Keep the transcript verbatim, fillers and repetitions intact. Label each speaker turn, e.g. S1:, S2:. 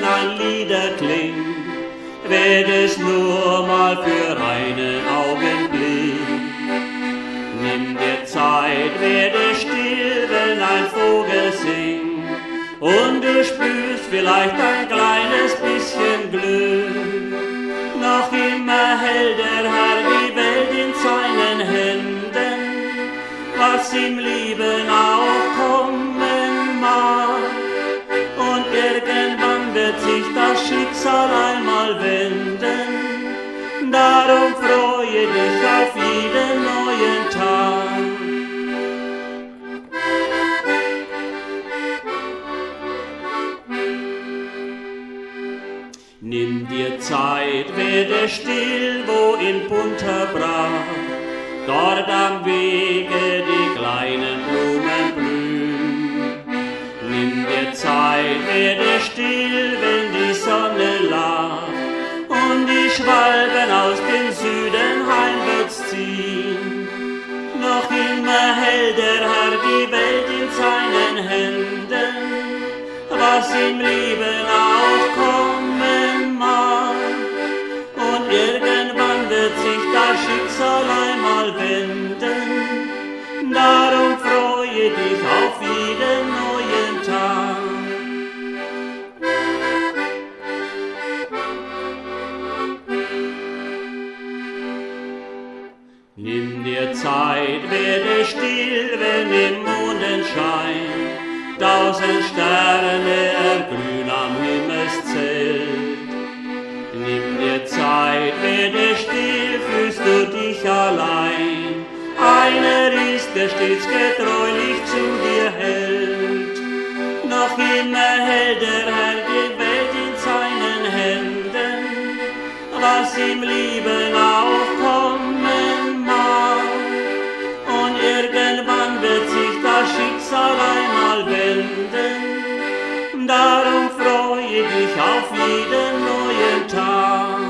S1: ein Lieder klingt, wird es nur mal für einen Augenblick. Nimm dir Zeit, werde still, wenn ein Vogel singt, und du spürst vielleicht ein kleines bisschen Glück. Noch immer hält der Herr die Welt in seinen Händen, was im Leben auch kommen mag. Und irgendwann wird sich das Schicksal einmal wenden, darum freue dich auf jeden neuen Tag. Nimm dir Zeit, werde still, wo in bunter Pracht dort am Wege die kleinen Blumen blühen. Nimm dir Zeit, werde still, wenn die Sonne lacht und die Schwalben aus dem Süden heimwärts ziehen. Noch immer hält der Herr die Welt in seinen Händen, was im Leben auch kommen mag. Und irgendwann wird sich das Schicksal einmal wenden, darum freue dich auf jeden neuen Tag. Nimm dir Zeit, werde still, wenn im Mondenschein tausend Sterne erglühen am Himmelszelt. Nimm dir Zeit, werde still, fühlst du dich allein. Einer ist, der stets getreulich zu dir hält. Noch immer hält der Herr die Welt in seinen Händen, was im Leben auch kommen mag. Und irgendwann wird sich das Schicksal einmal wenden, darum freue dich auf jeden neuen Tag.